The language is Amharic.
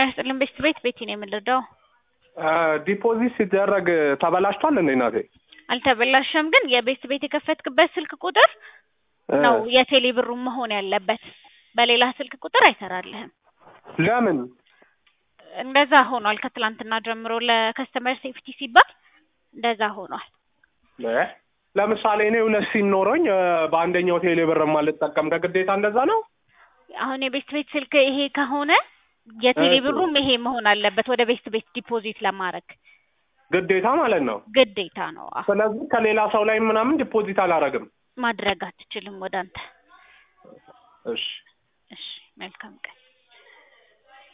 ጤና ቤት ቤት ነው የምልደው ዲፖዚት ሲደረግ ተበላሽቷል እንዴ እናቴ? አልተበላሸም ግን የቤት የከፈትክበት ስልክ ቁጥር ነው የቴሌ ብሩ መሆን ያለበት በሌላ ስልክ ቁጥር አይሰራልህም። ለምን እንደዛ ሆኗል? ከትላንትና ጀምሮ ለከስተመር ሴፍቲ ሲባል እንደዛ ሆኗል። ለምሳሌ እኔ ሁለት ሲኖረኝ በአንደኛው ቴሌ ብር ማልጠቀም ከግዴታ እንደዛ ነው? አሁን የቤት ስልክ ይሄ ከሆነ የቴሌ ብሩም ይሄ መሆን አለበት ወደ ቤት ዲፖዚት ለማድረግ ግዴታ ማለት ነው። ግዴታ ነው። ስለዚህ ከሌላ ሰው ላይ ምናምን ዲፖዚት አላረግም ማድረግ አትችልም ወዳንተ። እሺ መልካም ቀን